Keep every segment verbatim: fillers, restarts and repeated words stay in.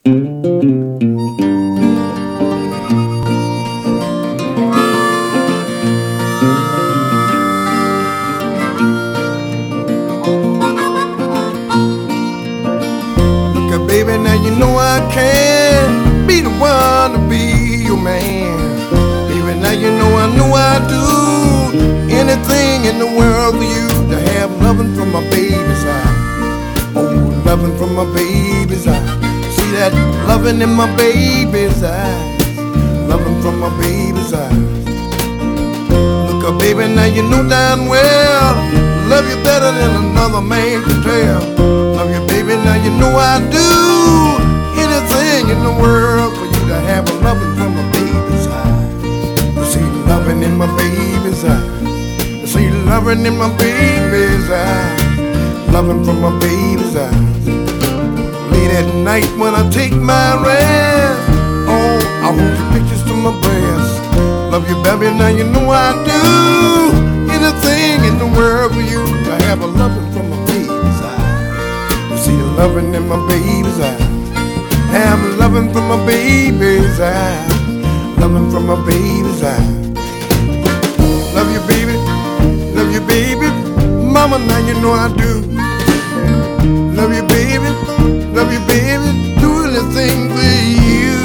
Baby, now you know I can't be the one to be your man. Baby, now you know I know I do anything in the world for you to have loving from my baby's eye. Oh, loving from my baby's eye. See that loving in my baby's eyes. Loving from my baby's eyes. Look up, baby, now you know damn well love you better than another man can tell. Love you, baby, now you know I do anything in the world for you to have a loving from my baby's eyes. You see loving in my baby's eyes. You see loving in my baby's eyes. Loving from my baby's eyes. Late at night when I take my rest, oh, I hold your pictures to my breast. Love you, baby, now you know I do anything in the world for you to have a loving from my baby's eyes. You see loving in my baby's eyes. Have loving from my baby's eyes. Loving from my baby's eyes. Love you, baby. Love you, baby. Mama, now you know I do. Love you, baby. Love you, baby. Do anything for you.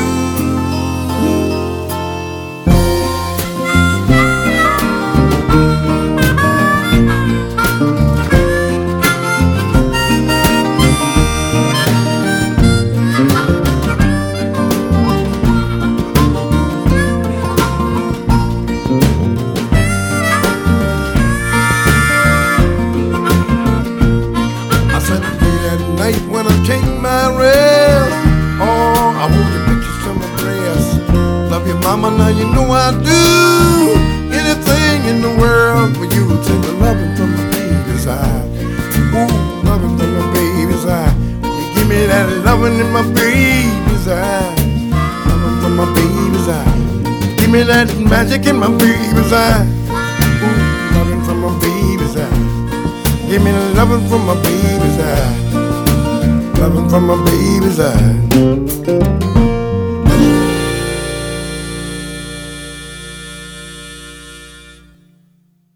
When I take my rest, oh, I hold your pictures to my breast. Love you, mama, now you know I do anything in the world for you. Take the loving from my baby's eye. Ooh, loving from my baby's eye. You give me that loving in my baby's eye. Loving from my baby's eye. Give me that magic in my baby's eye. Ooh, loving from my baby's eye. Give me the loving from my baby's eye. Loving from my baby's eyes.